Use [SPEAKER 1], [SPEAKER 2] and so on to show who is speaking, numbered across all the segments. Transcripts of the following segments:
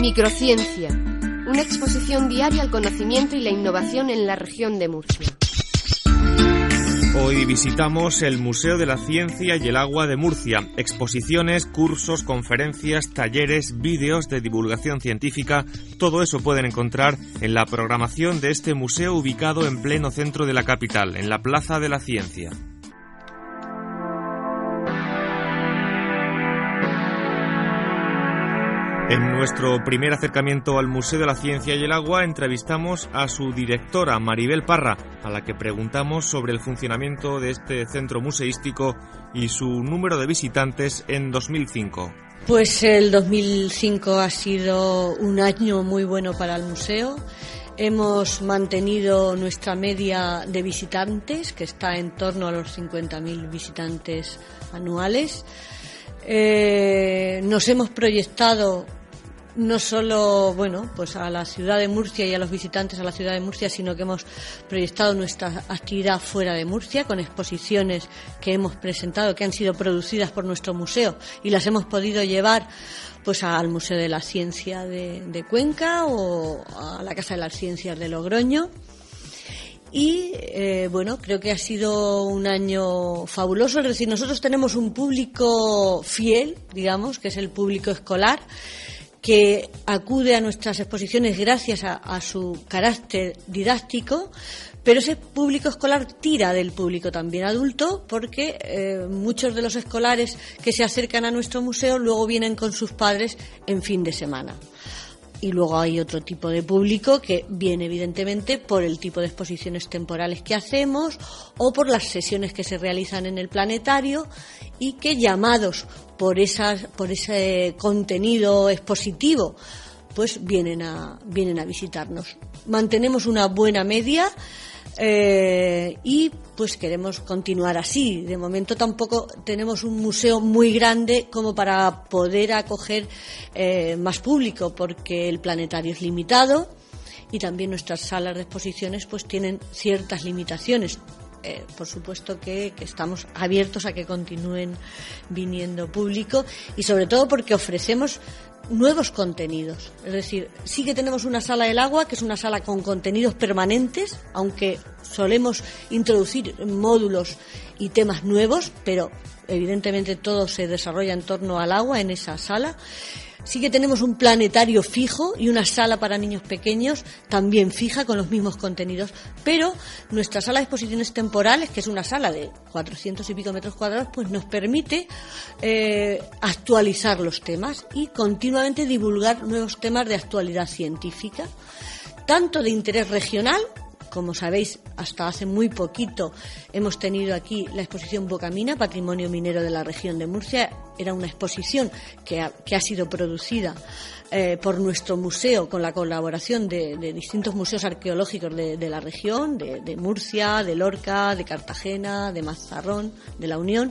[SPEAKER 1] Microciencia, una exposición diaria al conocimiento y la innovación en la región de Murcia.
[SPEAKER 2] Hoy visitamos el Museo de la Ciencia y el Agua de Murcia. Exposiciones, cursos, conferencias, talleres, vídeos de divulgación científica, todo eso pueden encontrar en la programación de este museo ubicado en pleno centro de la capital, en la Plaza de la Ciencia. En nuestro primer acercamiento al Museo de la Ciencia y el Agua entrevistamos a su directora, Maribel Parra, a la que preguntamos sobre el funcionamiento de este centro museístico y su número de visitantes en 2005.
[SPEAKER 3] Pues el 2005 ha sido un año muy bueno para el museo. Hemos mantenido nuestra media de visitantes, que está en torno a los 50.000 visitantes anuales. Nos hemos proyectado no solo, pues a la ciudad de Murcia y a los visitantes a la ciudad de Murcia, sino que hemos proyectado nuestra actividad fuera de Murcia con exposiciones que hemos presentado, que han sido producidas por nuestro museo y las hemos podido llevar pues al Museo de la Ciencia de Cuenca o a la Casa de las Ciencias de Logroño. Y creo que ha sido un año fabuloso. Es decir, nosotros tenemos un público fiel, digamos, que es el público escolar, que acude a nuestras exposiciones gracias a su carácter didáctico, pero ese público escolar tira del público también adulto, porque muchos de los escolares que se acercan a nuestro museo luego vienen con sus padres en fin de semana. Y luego hay otro tipo de público que viene evidentemente por el tipo de exposiciones temporales que hacemos o por las sesiones que se realizan en el planetario y que, llamados por ese contenido expositivo, pues vienen a visitarnos. Mantenemos una buena media y pues queremos continuar así. De momento tampoco tenemos un museo muy grande como para poder acoger más público, porque el planetario es limitado y también nuestras salas de exposiciones pues tienen ciertas limitaciones. Por supuesto que estamos abiertos a que continúen viniendo público y sobre todo porque ofrecemos nuevos contenidos. Es decir, sí que tenemos una sala del agua, que es una sala con contenidos permanentes, aunque solemos introducir módulos y temas nuevos, pero evidentemente todo se desarrolla en torno al agua en esa sala. Sí que tenemos un planetario fijo y una sala para niños pequeños también fija con los mismos contenidos, pero nuestra sala de exposiciones temporales, que es una sala de 400 y pico metros cuadrados, pues nos permite actualizar los temas y continuamente divulgar nuevos temas de actualidad científica, tanto de interés regional. Como sabéis, hasta hace muy poquito hemos tenido aquí la exposición Bocamina, Patrimonio Minero de la Región de Murcia. Era una exposición que ha sido producida por nuestro museo con la colaboración de distintos museos arqueológicos de la región, de Murcia, de Lorca, de Cartagena, de Mazarrón, de La Unión.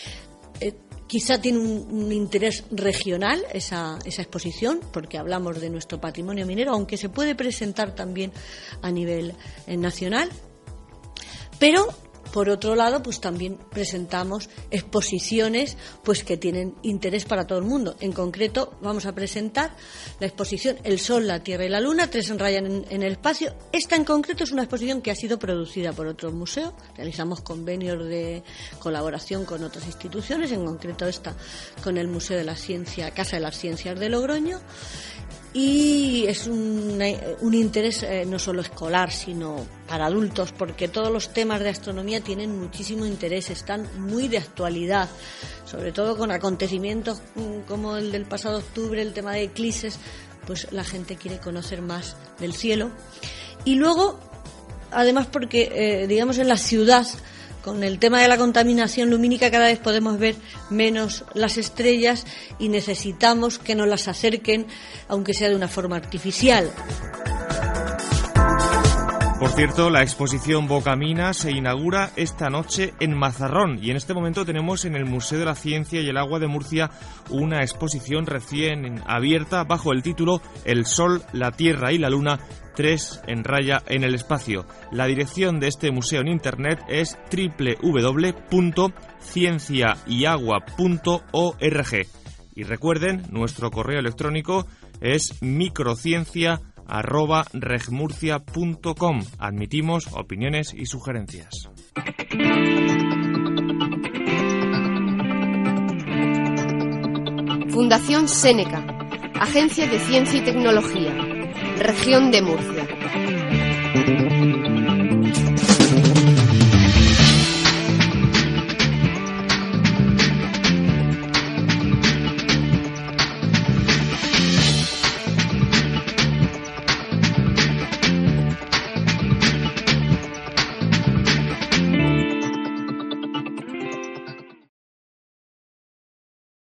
[SPEAKER 3] Quizá tiene un interés regional esa exposición, porque hablamos de nuestro patrimonio minero, aunque se puede presentar también a nivel nacional. Pero, por otro lado, pues también presentamos exposiciones pues que tienen interés para todo el mundo. En concreto, vamos a presentar la exposición El Sol, la Tierra y la Luna, tres enrayan en el espacio. Esta en concreto es una exposición que ha sido producida por otro museo. Realizamos convenios de colaboración con otras instituciones, en concreto esta con el Museo de la Ciencia, Casa de las Ciencias de Logroño. Y es un interés no solo escolar, sino para adultos, porque todos los temas de astronomía tienen muchísimo interés, están muy de actualidad, sobre todo con acontecimientos como el del pasado octubre, el tema de eclipses, pues la gente quiere conocer más del cielo. Y luego, además porque, digamos, en la ciudad, con el tema de la contaminación lumínica, cada vez podemos ver menos las estrellas y necesitamos que nos las acerquen, aunque sea de una forma artificial.
[SPEAKER 2] Por cierto, la exposición Bocamina se inaugura esta noche en Mazarrón y en este momento tenemos en el Museo de la Ciencia y el Agua de Murcia una exposición recién abierta bajo el título El Sol, la Tierra y la Luna, tres en raya en el espacio. La dirección de este museo en internet es www.cienciayagua.org. Y recuerden, nuestro correo electrónico es microciencia@regmurcia.com. Admitimos opiniones y sugerencias.
[SPEAKER 1] Fundación Séneca, Agencia de Ciencia y Tecnología, Región de Murcia.